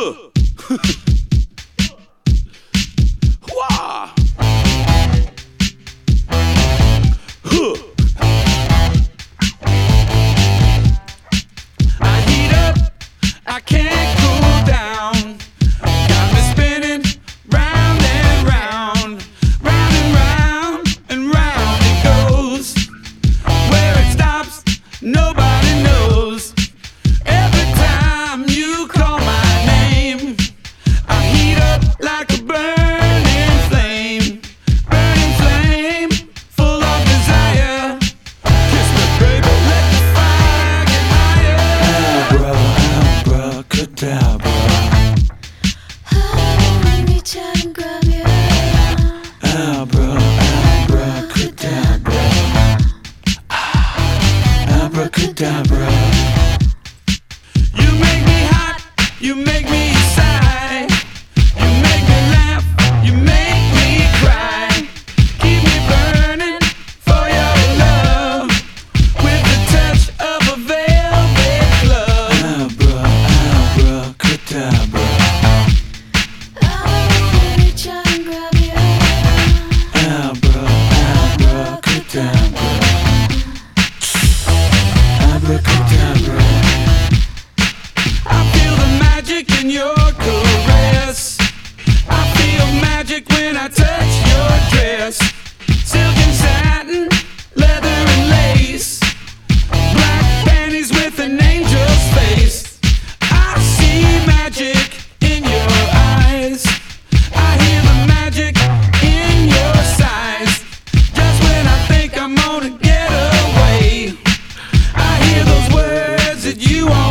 Wah. Huh. I heat up, I can't cool down. Got me spinning round and round, round and round and round it goes. Where it stops, nobody knows. Every time you call my name, I heat up like a burning flame, full of desire. Kiss me, baby, let the fire get higher. Abracadabra. Let me reach out and grab you. Abracadabra. Abracadabra. You make me hot, you make me sigh. You make me laugh, you make me cry. Keep me burning for your love with the touch of a velvet glove. Abracadabra. Let me reach out and grab you. Abracadabra. Abracadabra. I feel the magic in your caress. I feel magic when I touch your dress. Silk and satin, leather and lace, black panties with an angel's face. I see magic in your eyes. I hear the magic in your sighs. Just when I think I'm gonna get away, I hear those words that you